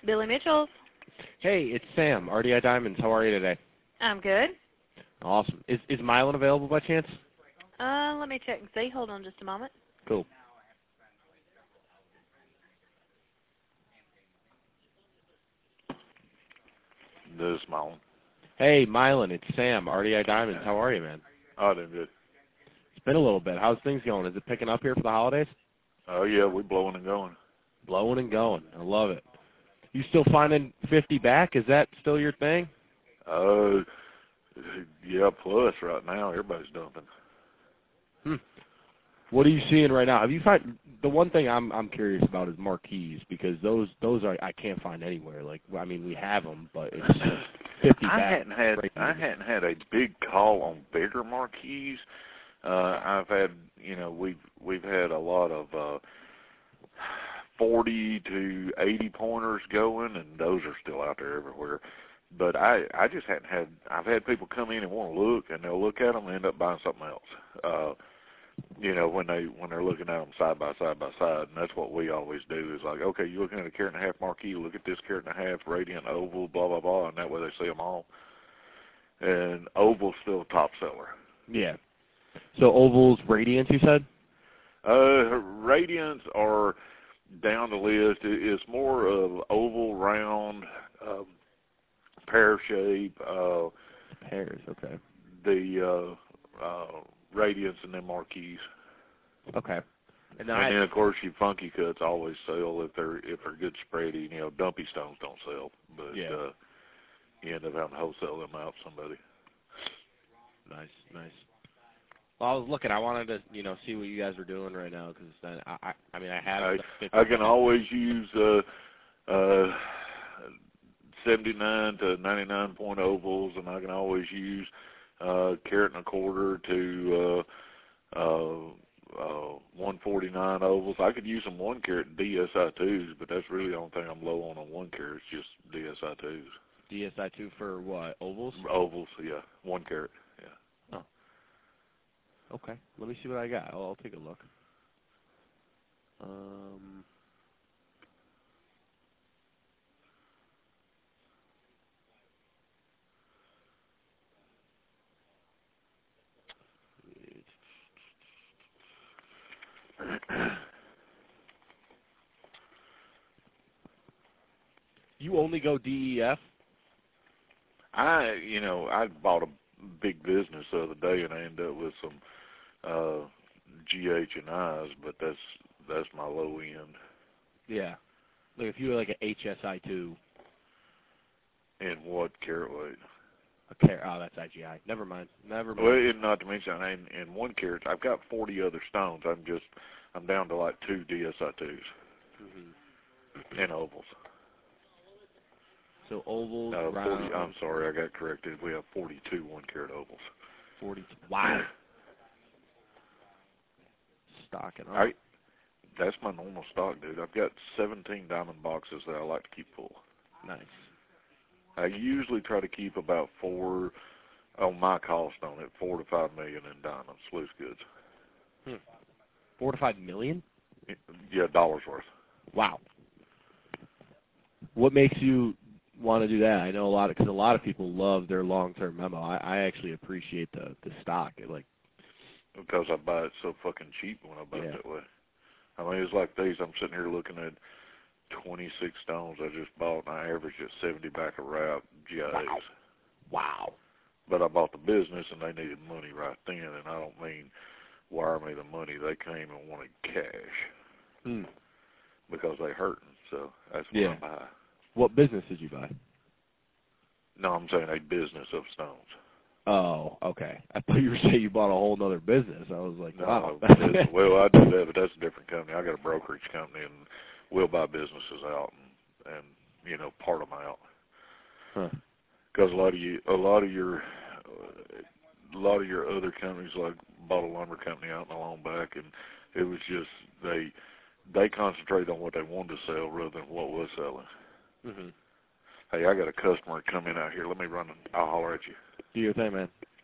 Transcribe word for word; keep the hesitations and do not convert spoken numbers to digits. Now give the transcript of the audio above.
Billy Mitchell's. Hey, it's Sam, R D I Diamonds. How are you today? I'm good. Awesome. Is is Mylan available by chance? Uh, let me check and see. Hold on just a moment. Cool. This is Mylan. Hey, Mylan, it's Sam, R D I Diamonds. How are you, man? Oh, doing good. It's been a little bit. How's things going? Is it picking up here for the holidays? Oh, yeah, we're blowing and going. Blowing and going. I love it. You still finding fifty back? Is that still your thing? Uh, yeah, plus right now everybody's dumping. Hmm. What are you seeing right now? Have you find the one thing I'm I'm curious about is marquees, because those those are I can't find anywhere. Like, I mean, we have them, but it's fifty I back. hadn't had I hadn't had a big call on bigger marquees. Uh, I've had you know we've we've had a lot of uh, forty to eighty pointers going, and those are still out there everywhere. But I I just hadn't had I've had people come in and want to look, and they'll look at them and end up buying something else. Uh, you know, when they when they're looking at them side by side by side, and that's what we always do is like, okay, you're looking at a carat and a half marquee, look at this carat and a half radiant oval, blah blah blah, and that way they see them all. And oval's still a top seller. Yeah. So ovals, radiance, you said? Uh, radiants are down the list. It's more of oval, round, um, pear shape. Uh, Pears, okay. The uh, uh, radiants and then marquees. Okay. And, and I, then of course your funky cuts always sell if they're if they're good spready. You know, dumpy stones don't sell, but yeah. uh, you end up having to wholesale them out to somebody. Nice, nice. Well, I was looking. I wanted to, you know, see what you guys were doing right now, because I, I, I mean, I have. I, I can always use uh, uh, seventy-nine to ninety-nine point ovals, and I can always use uh, carat and a quarter to uh, uh, uh, one forty-nine ovals. I could use some one carat D S I twos, but that's really the only thing I'm low on on one carat. It's just D S I twos. D S I two for what? Ovals? Ovals, yeah, one carat. Yeah. Oh. Okay. Let me see what I got. I'll, I'll take a look. Um. You only go D E F? I, you know, I bought a big business the other day, and I ended up with some uh, G H and I's, but that's that's my low end. Yeah. Like if you were like an H S I two. And what carat weight? A carat. Oh, that's I G I. Never mind. Never mind. Well, and not to mention, in, in one carat, I've got forty other stones. I'm just, I'm down to like two D S I twos Mm-hmm. and ovals. So ovals, uh, round. forty, I'm sorry, I got corrected. We have forty-two one carat ovals. forty-two. Wow. Stocking up. I, that's my normal stock, dude. I've got seventeen diamond boxes that I like to keep full. Nice. I usually try to keep about four on my cost on it, four to five million in diamonds, loose goods. Hmm. Four to five million? Yeah, dollars worth. Wow. What makes you want to do that? I know a lot, because a lot of people love their long-term memo. I, I actually appreciate the the stock. It, like because I buy it so fucking cheap when I buy yeah. it that way. I mean, it's like these. I'm sitting here looking at twenty-six stones I just bought, and I averaged at seventy back a wrap G I As. Wow. Wow. But I bought the business, and they needed money right then, and I don't mean wire me the money. They came and wanted cash Hmm. because they hurting. So that's what yeah. I buy. What business did you buy? No, I'm saying a business of stones. Oh, okay. I thought you were saying you bought a whole other business. I was like, No, wow. well, I do that, but that's a different company. I got a brokerage company, and we'll buy businesses out and, and you know, part them out. Huh. Because a lot of you, a lot of your, a lot of your other companies, like bought a lumber company out in the long back, and it was just they, they concentrated on what they wanted to sell rather than what was selling. Mhm. Hey, I got a customer coming out here. Let me run. I'll holler at you. Do your thing, man.